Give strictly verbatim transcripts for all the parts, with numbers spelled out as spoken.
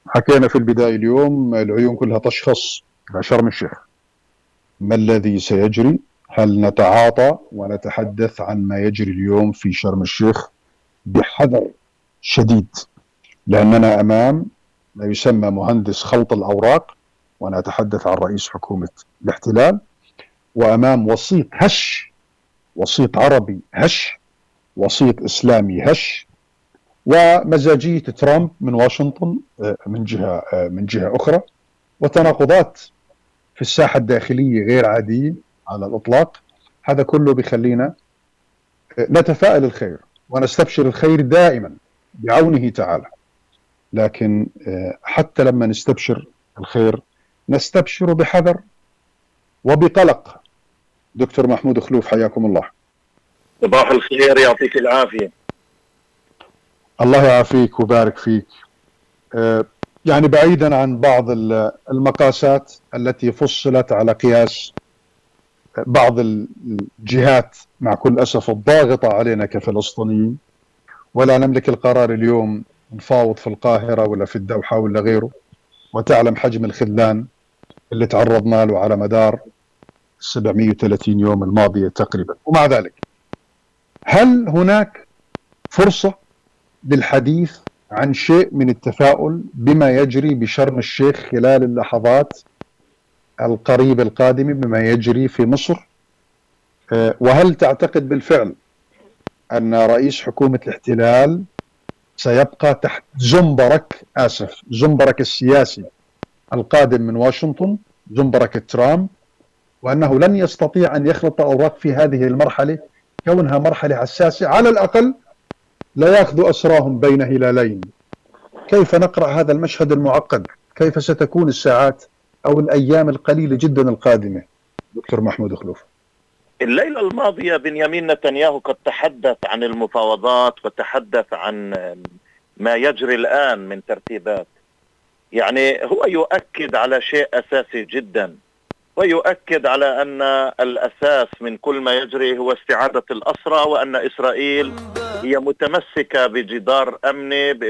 حكينا في البداية اليوم العيون كلها تشخص إلى شرم الشيخ. ما الذي سيجري؟ هل نتعاطى ونتحدث عن ما يجري اليوم في شرم الشيخ بحذر شديد، لأننا أمام ما يسمى مهندس خلط الأوراق، وأنا أتحدث عن رئيس حكومة الاحتلال، وأمام وسيط هش، وسيط عربي هش، وسيط إسلامي هش، ومزاجية ترامب من واشنطن من جهة من جهة أخرى، وتناقضات في الساحة الداخلية غير عادية على الإطلاق. هذا كله بيخلينا نتفائل الخير ونستبشر الخير دائما بعونه تعالى، لكن حتى لما نستبشر الخير نستبشر بحذر وبقلق. دكتور محمود خلوف، حياكم الله. صباح الخير، يعطيك العافية. الله يعافيك وبارك فيك. يعني بعيدا عن بعض المقاسات التي فصلت على قياس بعض الجهات مع كل أسف الضاغطة علينا كفلسطينيين، ولا نملك القرار اليوم نفاوض في القاهرة ولا في الدوحة ولا غيره، وتعلم حجم الخذلان اللي تعرضنا له على مدار سبعمئة وثلاثين يوم الماضية تقريبا. ومع ذلك هل هناك فرصة للحديث عن شيء من التفاؤل بما يجري بشرم الشيخ خلال اللحظات القريبة القادمة، بما يجري في مصر؟ وهل تعتقد بالفعل أن رئيس حكومة الاحتلال سيبقى تحت زنبرك آسف زنبرك السياسي القادم من واشنطن، زنبرك ترامب، وأنه لن يستطيع أن يخلط الأوراق في هذه المرحلة كونها مرحلة حساسة، على الأقل لا يأخذ أسراهم بين هلالين؟ كيف نقرأ هذا المشهد المعقد؟ كيف ستكون الساعات أو الأيام القليلة جدا القادمة؟ دكتور محمود خلوف. الليلة الماضية بنيامين نتنياهو قد تحدث عن المفاوضات وتحدث عن ما يجري الآن من ترتيبات. يعني هو يؤكد على شيء أساسي جدا، ويؤكد على أن الأساس من كل ما يجري هو استعادة الأسرى، وأن إسرائيل هي متمسكة بجدار أمني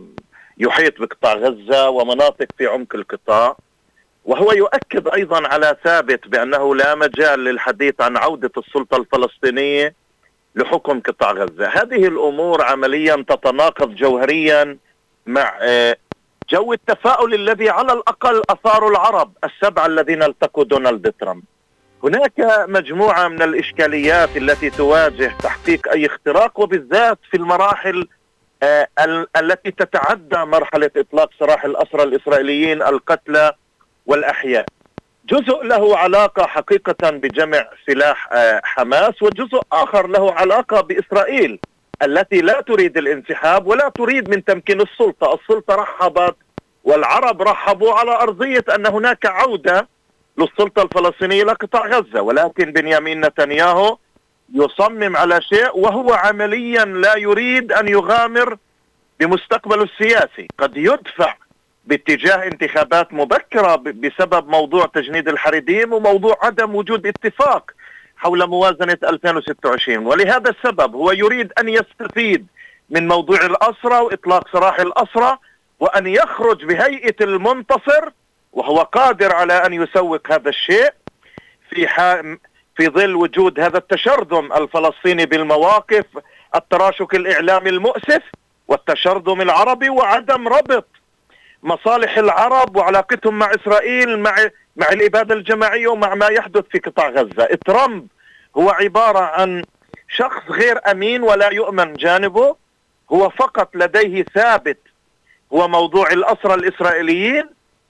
يحيط بقطاع غزة ومناطق في عمق القطاع. وهو يؤكد أيضا على ثابت بأنه لا مجال للحديث عن عودة السلطة الفلسطينية لحكم قطاع غزة. هذه الأمور عمليا تتناقض جوهريا مع جو التفاؤل الذي على الأقل أثار العرب السبعة الذين التقوا دونالد ترامب. هناك مجموعة من الإشكاليات التي تواجه تحقيق أي اختراق، وبالذات في المراحل آه التي تتعدى مرحلة إطلاق سراح الأسرى الإسرائيليين القتلى والأحياء. جزء له علاقة حقيقة بجمع سلاح آه حماس، وجزء آخر له علاقة بإسرائيل التي لا تريد الانسحاب ولا تريد من تمكين السلطة. السلطة رحبت والعرب رحبوا على أرضية أن هناك عودة للسلطة الفلسطينية لقطاع غزة، ولكن بنيامين نتنياهو يصمم على شيء، وهو عمليا لا يريد أن يغامر بمستقبله السياسي. قد يدفع باتجاه انتخابات مبكرة بسبب موضوع تجنيد الحريديم وموضوع عدم وجود اتفاق حول موازنة ألفين وستة وعشرين، ولهذا السبب هو يريد أن يستفيد من موضوع الأسرى وإطلاق سراح الأسرى، وأن يخرج بهيئة المنتصر، وهو قادر على أن يسوق هذا الشيء في في ظل وجود هذا التشرذم الفلسطيني بالمواقف، التراشق الإعلامي المؤسف والتشرذم العربي، وعدم ربط مصالح العرب وعلاقتهم مع إسرائيل مع مع الإبادة الجماعية ومع ما يحدث في قطاع غزة. ترامب هو عبارة عن شخص غير أمين ولا يؤمن جانبه. هو فقط لديه ثابت هو موضوع الأسرى الإسرائيليين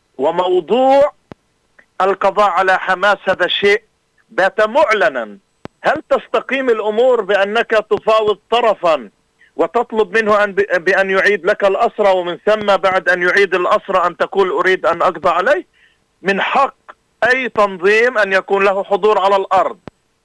وموضوع القضاء على حماس. هذا الشيء بات معلنا. هل تستقيم الأمور بأنك تفاوض طرفا وتطلب منه أن بأن يعيد لك الأسرى، ومن ثم بعد أن يعيد الأسرى أن تقول أريد أن أقضى عليه؟ من حق أي تنظيم أن يكون له حضور على الأرض.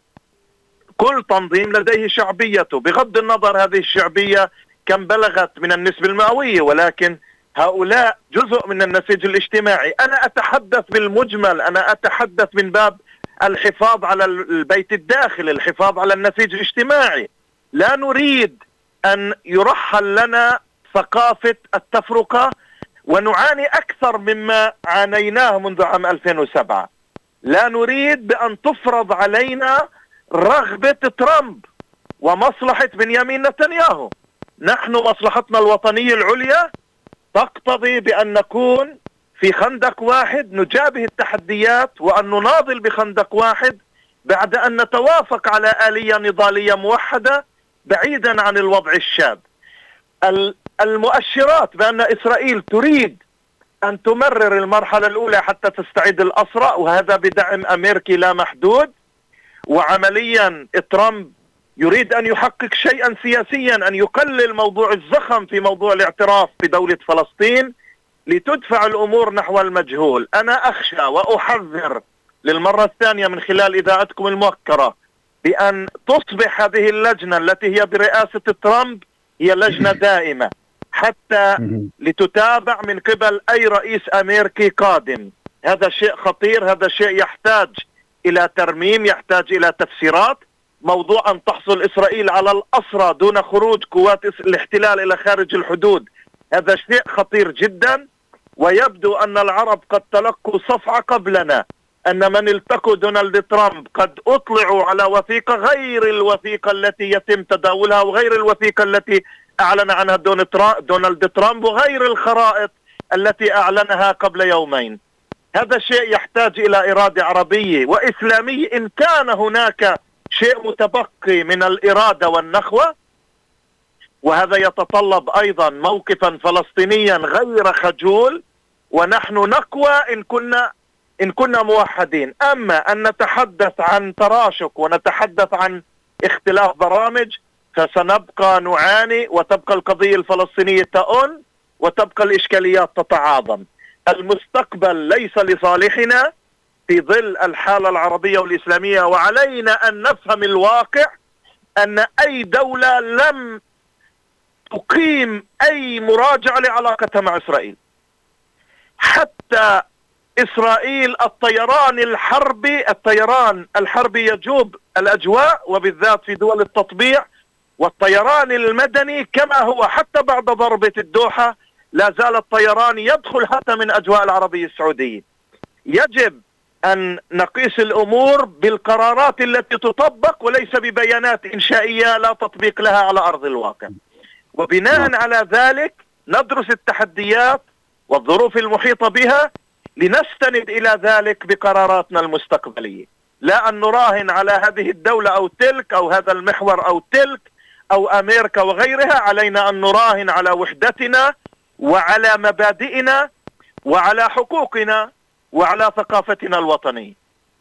كل تنظيم لديه شعبيته، بغض النظر هذه الشعبية كم بلغت من النسبة المئوية، ولكن هؤلاء جزء من النسيج الاجتماعي. أنا أتحدث بالمجمل، أنا أتحدث من باب الحفاظ على البيت الداخلي، الحفاظ على النسيج الاجتماعي. لا نريد أن يرحل لنا ثقافة التفرقة ونعاني أكثر مما عانيناه منذ عام ألفين وسبعة. لا نريد بأن تفرض علينا رغبة ترامب ومصلحة بنيامين نتنياهو. نحن مصلحتنا الوطنية العليا تقتضي بأن نكون في خندق واحد، نجابه التحديات وأن نناضل بخندق واحد بعد أن نتوافق على آلية نضالية موحدة بعيدا عن الوضع الشاذ. المؤشرات بأن إسرائيل تريد أن تمرر المرحلة الأولى حتى تستعيد الأسرى، وهذا بدعم أمريكي لا محدود، وعمليا ترامب يريد أن يحقق شيئا سياسيا، أن يقلل موضوع الزخم في موضوع الاعتراف بدولة فلسطين لتدفع الأمور نحو المجهول. أنا أخشى وأحذر للمرة الثانية من خلال إذاعتكم الموكرة بأن تصبح هذه اللجنة التي هي برئاسة ترامب هي لجنة دائمة حتى لتتابع من قبل أي رئيس أمريكي قادم. هذا شيء خطير، هذا شيء يحتاج إلى ترميم، يحتاج إلى تفسيرات. موضوع أن تحصل إسرائيل على الأسرى دون خروج قوات الاحتلال إلى خارج الحدود، هذا شيء خطير جدا. ويبدو أن العرب قد تلقوا صفعة قبلنا، أن من التقوا دونالد ترامب قد أطلعوا على وثيقة غير الوثيقة التي يتم تداولها وغير الوثيقة التي أعلن عنها دونالد ترامب وغير الخرائط التي أعلنها قبل يومين. هذا شيء يحتاج إلى إرادة عربية وإسلامية إن كان هناك شيء متبقي من الإرادة والنخوة، وهذا يتطلب أيضا موقفا فلسطينيا غير خجول، ونحن نقوى إن كنا إن كنا موحدين. أما أن نتحدث عن تراشق ونتحدث عن اختلاف برامج فسنبقى نعاني، وتبقى القضية الفلسطينية تؤن، وتبقى الإشكاليات تتعاظم. المستقبل ليس لصالحنا في ظل الحالة العربية والإسلامية، وعلينا أن نفهم الواقع أن أي دولة لم تقيم أي مراجعة لعلاقتها مع إسرائيل. حتى إسرائيل الطيران الحربي الطيران الحربي يجوب الأجواء، وبالذات في دول التطبيع، والطيران المدني كما هو حتى بعد ضربة الدوحة لا زال الطيران يدخل حتى من أجواء العربية السعودية. يجب أن نقيس الأمور بالقرارات التي تطبق وليس ببيانات إنشائية لا تطبيق لها على أرض الواقع. وبناء على ذلك ندرس التحديات والظروف المحيطة بها لنستند إلى ذلك بقراراتنا المستقبلية، لا أن نراهن على هذه الدولة أو تلك أو هذا المحور أو تلك أو أمريكا وغيرها. علينا أن نراهن على وحدتنا وعلى مبادئنا وعلى حقوقنا وعلى ثقافتنا الوطنية.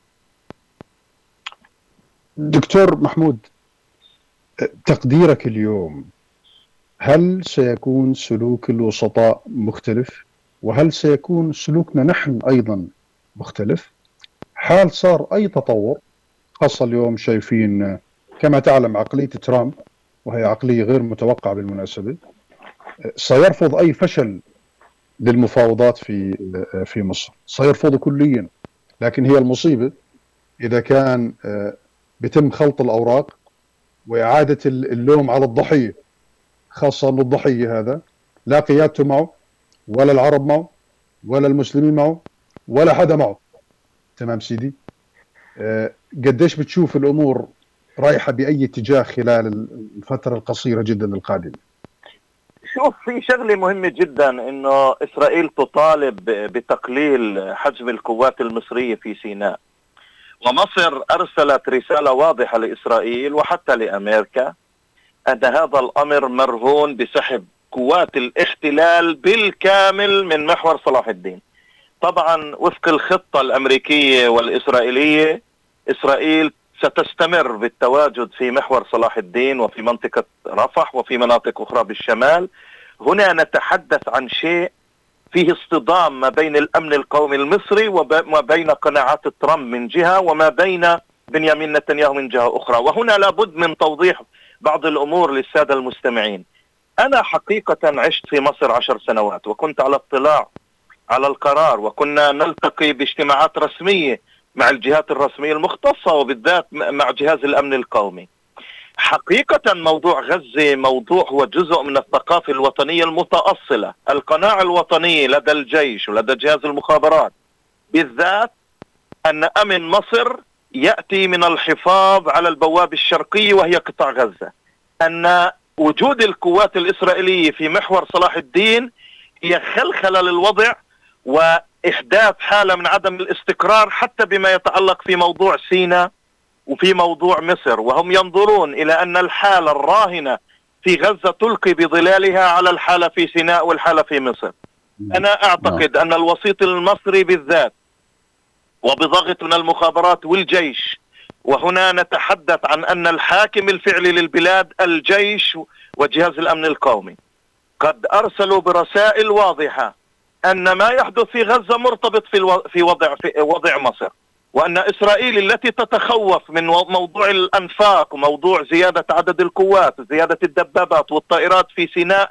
دكتور محمود، تقديرك اليوم، هل سيكون سلوك الوسطاء مختلف؟ وهل سيكون سلوكنا نحن أيضا مختلف؟ حال صار أي تطور، خاصة اليوم شايفين كما تعلم عقلية ترامب، وهي عقلية غير متوقعة بالمناسبة، سيرفض أي فشل للمفاوضات في في مصر، سيرفض كليا. لكن هي المصيبة إذا كان بيتم خلط الأوراق وإعادة اللوم على الضحية، خاصة أن الضحية هذا لا قيادته معه ولا العرب معه ولا المسلمين معه ولا حدا معه. تمام سيدي؟ أه قديش بتشوف الأمور رايحة بأي اتجاه خلال الفترة القصيرة جدا القادمة؟ شوف، في شغلة مهمة جدا إنه إسرائيل تطالب بتقليل حجم القوات المصرية في سيناء، ومصر أرسلت رسالة واضحة لإسرائيل وحتى لأمريكا أن هذا الأمر مرهون بسحب قوات الاحتلال بالكامل من محور صلاح الدين. طبعا وفق الخطة الأمريكية والإسرائيلية، إسرائيل ستستمر بالتواجد في محور صلاح الدين وفي منطقة رفح وفي مناطق أخرى بالشمال. هنا نتحدث عن شيء فيه اصطدام ما بين الأمن القومي المصري وما بين قناعات ترامب من جهة وما بين بنيامين نتنياهو من جهة أخرى. وهنا لابد من توضيح بعض الأمور للسادة المستمعين. أنا حقيقة عشت في مصر عشر سنوات وكنت على اطلاع على القرار، وكنا نلتقي باجتماعات رسمية مع الجهات الرسمية المختصة وبالذات مع جهاز الأمن القومي. حقيقة موضوع غزة موضوع هو جزء من الثقافة الوطنية المتأصلة. القناعة الوطنية لدى الجيش ولدى جهاز المخابرات بالذات أن أمن مصر يأتي من الحفاظ على البوابة الشرقية وهي قطاع غزة. أن وجود القوات الإسرائيلية في محور صلاح الدين هي خلخلة للوضع وإحداث حالة من عدم الاستقرار حتى بما يتعلق في موضوع سيناء وفي موضوع مصر، وهم ينظرون إلى أن الحالة الراهنة في غزة تلقي بظلالها على الحالة في سيناء والحالة في مصر. أنا أعتقد أن الوسيط المصري بالذات وبضغط من المخابرات والجيش، وهنا نتحدث عن أن الحاكم الفعلي للبلاد الجيش وجهاز الأمن القومي، قد أرسلوا برسائل واضحة أن ما يحدث في غزة مرتبط في الو... في وضع في وضع مصر، وأن إسرائيل التي تتخوف من موضوع الأنفاق وموضوع زيادة عدد القوات وزيادة الدبابات والطائرات في سيناء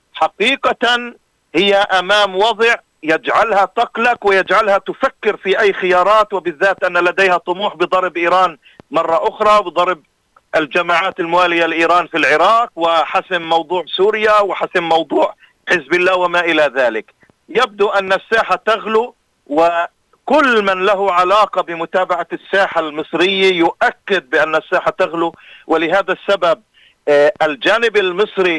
حقيقة هي أمام وضع يجعلها تقلق ويجعلها تفكر في أي خيارات، وبالذات أن لديها طموح بضرب إيران مرة أخرى وضرب الجماعات الموالية لإيران في العراق وحسم موضوع سوريا وحسم موضوع حزب الله وما إلى ذلك. يبدو أن الساحة تغلو، وكل من له علاقة بمتابعة الساحة المصرية يؤكد بأن الساحة تغلو. ولهذا السبب الجانب المصري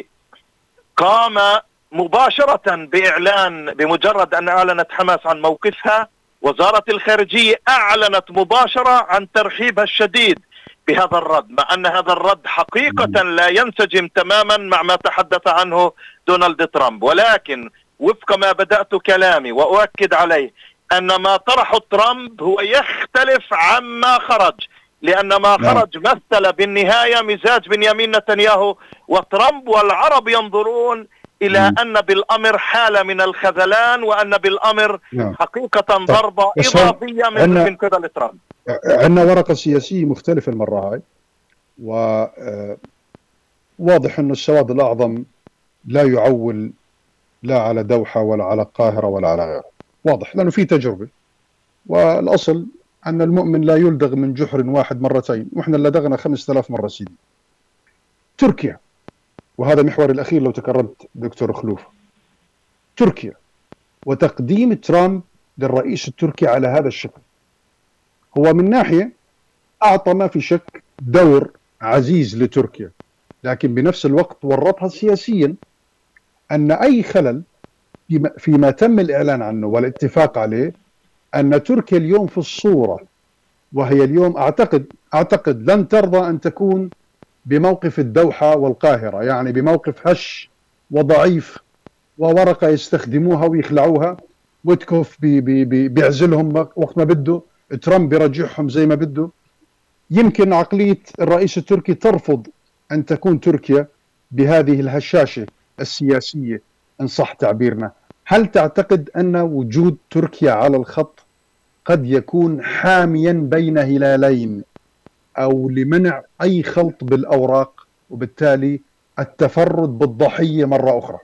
قام مباشرة بإعلان، بمجرد أن أعلنت حماس عن موقفها وزارة الخارجية أعلنت مباشرة عن ترحيبها الشديد بهذا الرد، مع أن هذا الرد حقيقة لا ينسجم تماما مع ما تحدث عنه دونالد ترامب. ولكن وفق ما بدأت كلامي وأؤكد عليه أن ما طرحه ترامب هو يختلف عما خرج، لأن ما خرج مثل بالنهاية مزاج بنيامين نتنياهو وترامب، والعرب ينظرون إلى أن بالأمر حالة من الخذلان، وأن بالأمر حقيقة ضربة إضافية من, من قبل ترامب. عندنا ورقة سياسية مختلفة المرة هاي، وواضح أن السواد الأعظم لا يعول لا على دوحة ولا على القاهرة ولا على غيره، واضح لأنه في تجربة، والأصل أن المؤمن لا يلدغ من جحر واحد مرتين، وإحنا لدغنا خمسة آلاف مرة سيدي. تركيا، وهذا محور الأخير لو تكرمت دكتور خلوف، تركيا وتقديم ترامب للرئيس التركي على هذا الشكل هو من ناحية أعطى ما في شك دور عزيز لتركيا، لكن بنفس الوقت ورطها سياسيا أن أي خلل فيما تم الإعلان عنه والاتفاق عليه، أن تركيا اليوم في الصورة، وهي اليوم أعتقد أعتقد لن ترضى أن تكون بموقف الدوحة والقاهرة، يعني بموقف هش وضعيف وورقة يستخدموها ويخلعوها، وتكوف بي بي بي بيعزلهم وقت ما بده، ترامب بيرجعهم زي ما بده. يمكن عقلية الرئيس التركي ترفض أن تكون تركيا بهذه الهشاشة السياسية إن صح تعبيرنا. هل تعتقد أن وجود تركيا على الخط قد يكون حاميا بين هلالين أو لمنع أي خلط بالأوراق وبالتالي التفرد بالضحية مرة أخرى؟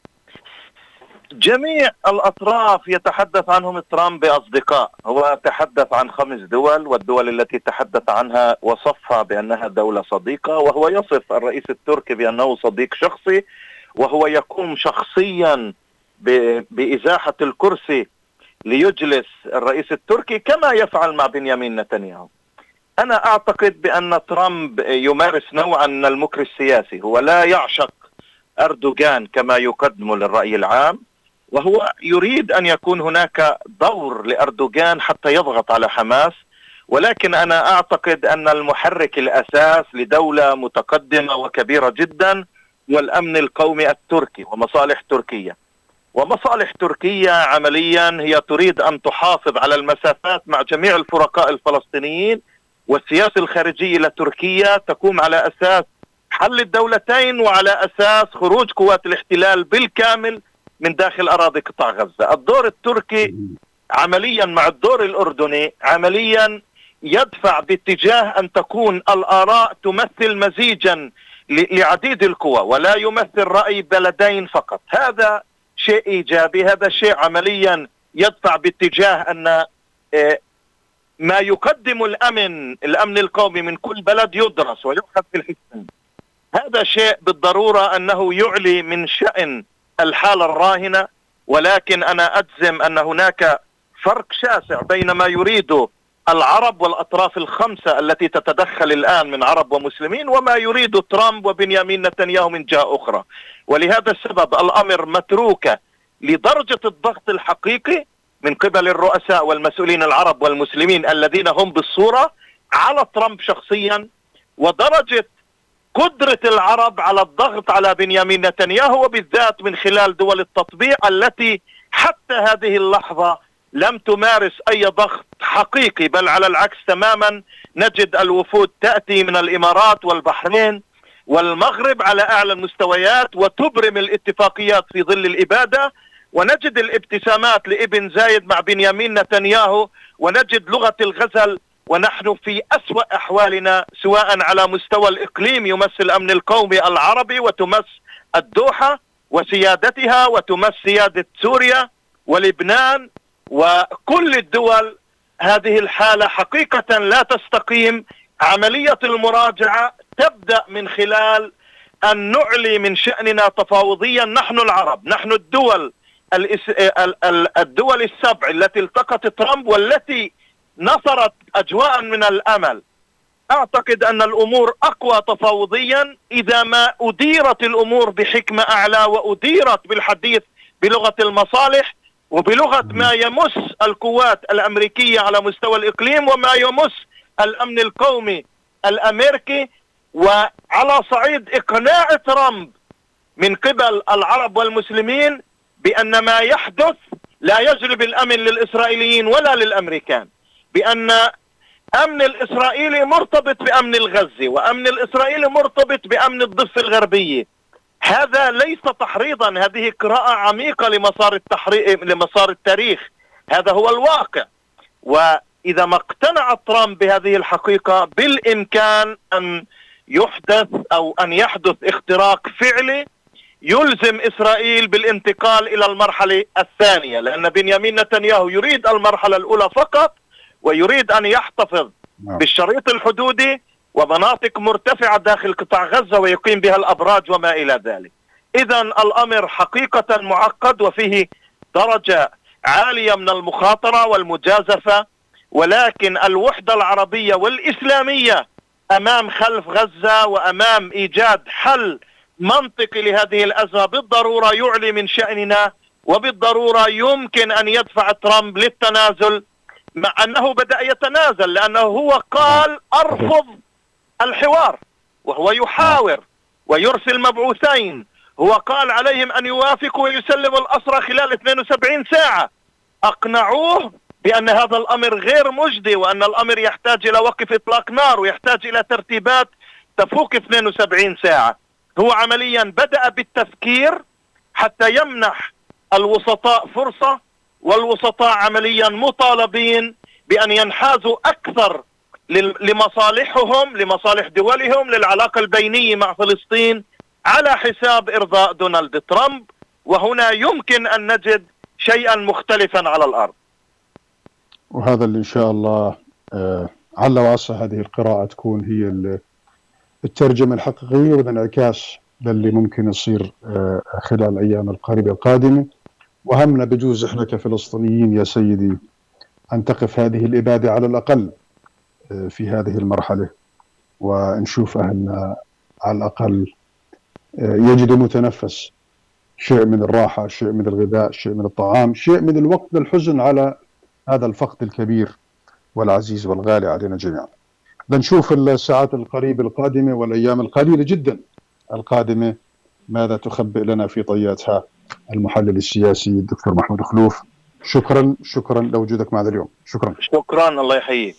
جميع الأطراف يتحدث عنهم ترامب بأصدقاء. هو تحدث عن خمس دول، والدول التي تحدث عنها وصفها بأنها دولة صديقة، وهو يصف الرئيس التركي بأنه صديق شخصي، وهو يقوم شخصيا بإزاحة الكرسي ليجلس الرئيس التركي كما يفعل مع بنيامين نتنياهو. أنا أعتقد بأن ترامب يمارس نوعا من المكر السياسي، هو لا يعشق أردوغان كما يقدم للرأي العام، وهو يريد أن يكون هناك دور لأردوغان حتى يضغط على حماس. ولكن أنا أعتقد أن المحرك الأساس لدولة متقدمة وكبيرة جدا والأمن القومي التركي ومصالح تركية. ومصالح تركيا عمليا هي تريد أن تحافظ على المسافات مع جميع الفرقاء الفلسطينيين، والسياسة الخارجية لتركيا تقوم على أساس حل الدولتين وعلى أساس خروج قوات الاحتلال بالكامل من داخل أراضي قطاع غزة. الدور التركي عمليا مع الدور الأردني عمليا يدفع باتجاه أن تكون الآراء تمثل مزيجا لعديد القوى ولا يمثل رأي بلدين فقط. هذا شيء إيجابي، هذا شيء عمليا يدفع باتجاه أن ما يقدم الأمن الأمن القومي من كل بلد يدرس ويؤخذ في الحسبان. هذا شيء بالضرورة أنه يعلي من شأن الحالة الراهنة، ولكن أنا أجزم أن هناك فرق شاسع بين ما يريده العرب والأطراف الخمسة التي تتدخل الآن من عرب ومسلمين وما يريد ترامب وبنيامين نتنياهو من جهة أخرى. ولهذا السبب الأمر متروكة لدرجة الضغط الحقيقي من قبل الرؤساء والمسؤولين العرب والمسلمين الذين هم بالصورة على ترامب شخصيا، ودرجة قدرة العرب على الضغط على بنيامين نتنياهو، وبالذات من خلال دول التطبيع التي حتى هذه اللحظة لم تمارس أي ضغط حقيقي، بل على العكس تماما. نجد الوفود تأتي من الإمارات والبحرين والمغرب على أعلى المستويات وتبرم الاتفاقيات في ظل الإبادة، ونجد الابتسامات لابن زايد مع بنيامين نتنياهو، ونجد لغة الغزل، ونحن في أسوأ أحوالنا سواء على مستوى الإقليم يمس الأمن القومي العربي وتمس الدوحة وسيادتها وتمس سيادة سوريا ولبنان وكل الدول. هذه الحالة حقيقة لا تستقيم. عملية المراجعة تبدأ من خلال أن نعلي من شأننا تفاوضيا نحن العرب، نحن الدول الدول السبع التي التقت ترامب والتي نصرت أجواء من الأمل. أعتقد أن الأمور أقوى تفاوضيا إذا ما أديرت الأمور بحكمة أعلى وأديرت بالحديث بلغة المصالح وبلغة ما يمس القوات الأمريكية على مستوى الإقليم وما يمس الأمن القومي الأمريكي، وعلى صعيد إقناع ترامب من قبل العرب والمسلمين بأن ما يحدث لا يجلب الأمن للإسرائيليين ولا للأمريكان، بأن أمن الإسرائيلي مرتبط بأمن الغزي وأمن الإسرائيلي مرتبط بأمن الضفة الغربية. هذا ليس تحريضا، هذه قراءة عميقة لمسار التحريق لمسار التاريخ، هذا هو الواقع. وإذا ما اقتنع ترامب بهذه الحقيقة بالإمكان أن يحدث أو أن يحدث اختراق فعلي يلزم إسرائيل بالانتقال إلى المرحلة الثانية، لأن بنيامين نتنياهو يريد المرحلة الأولى فقط ويريد أن يحتفظ بالشريط الحدودي ومناطق مرتفعة داخل قطاع غزة ويقيم بها الأبراج وما إلى ذلك. إذن الأمر حقيقة معقد وفيه درجة عالية من المخاطرة والمجازفة، ولكن الوحدة العربية والإسلامية أمام خلف غزة وأمام إيجاد حل منطقي لهذه الأزمة بالضرورة يعلي من شأننا، وبالضرورة يمكن أن يدفع ترامب للتنازل، مع أنه بدأ يتنازل لأنه هو قال أرفض الحوار وهو يحاور ويرسل مبعوثين. هو قال عليهم أن يوافقوا ويسلموا الأسرى خلال اثنتين وسبعين ساعة. أقنعوه بأن هذا الأمر غير مجدي وأن الأمر يحتاج إلى وقف إطلاق نار ويحتاج إلى ترتيبات تفوق اثنتين وسبعين ساعة. هو عمليا بدأ بالتفكير حتى يمنح الوسطاء فرصة، والوسطاء عمليا مطالبين بأن ينحازوا أكثر لمصالحهم لمصالح دولهم للعلاقة البينية مع فلسطين على حساب إرضاء دونالد ترامب، وهنا يمكن أن نجد شيئا مختلفا على الأرض. وهذا اللي إن شاء الله آه على وعسى هذه القراءة تكون هي الترجمة الحقيقية والانعكاس للي ممكن يصير آه خلال الأيام القريبة القادمة. وهمنا بجوز إحنا كفلسطينيين يا سيدي أن تقف هذه الإبادة على الأقل آه في هذه المرحلة، ونشوف أهلنا على الأقل آه يجدوا متنفس، شيء من الراحة، شيء من الغذاء، شيء من الطعام، شيء من الوقت للحزن على هذا الفقد الكبير والعزيز والغالي علينا جميعا. بنشوف الساعات القريبة القادمة والأيام القليلة جدا القادمة ماذا تخبئ لنا في طياتها المحلل السياسي الدكتور محمود خلوف. شكرا شكرا لوجودك معنا اليوم. شكرا شكرا الله يحييك.